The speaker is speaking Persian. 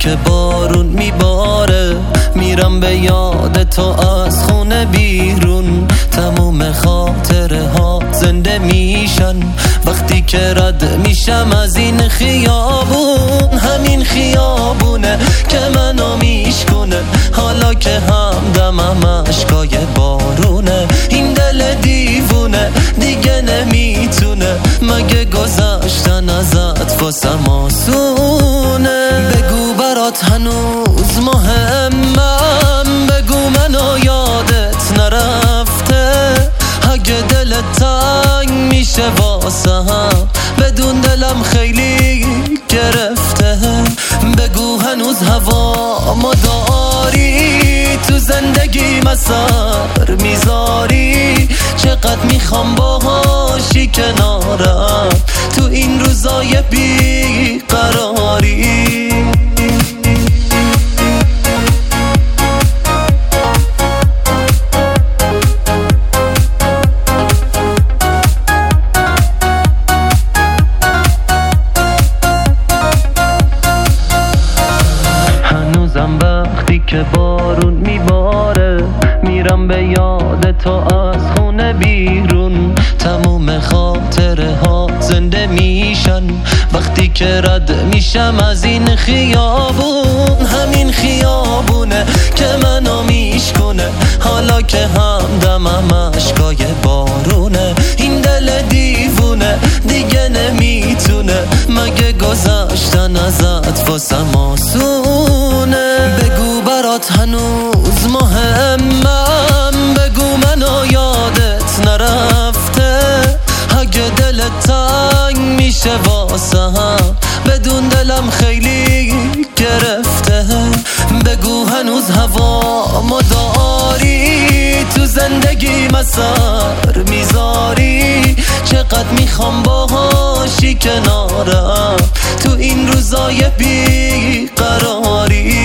که بارون میباره، میرم به یاد تو از خونه بیرون. تموم خاطره ها زنده میشن وقتی که رد میشم از این خیابون. همین خیابونه که منو میشکنه حالا که همدمم اشکای بارونه. این دل دیوونه دیگه نمیتونه، مگه گذشتن ازت واسم آسونه؟ بگو برات هنوز مهمم، بگو منو یادت نرفته. اگه دلت تنگ میشه واسم بدون دلم خیلی گرفته. بگو هنوز هوا ما داری، تو زندگی مسار میذاری. چقدر میخوام باهاشی کنارم تو این روزای بیقراری. وقتی که بارون میباره، میرم به یاد تو از خونه بیرون. تموم خاطره ها زنده میشن وقتی که رد میشم از این خیابون. همین خیابونه که منو میشکنه حالا که همدمم اشکای بارونه. این دل دیوونه دیگه نمیتونه، مگه گذشتن ازت واسم آسونه؟ بگو برات هنوز مهمم، بگو منو یادت نرفته. اگه دلت تنگ میشه واسم بدون دلم خیلی گرفته. بگو هنوز هوا ما داری، تو زندگی مسار میذاری. چقدر میخوام باهاشی کنارم تو این روزای بیقراری.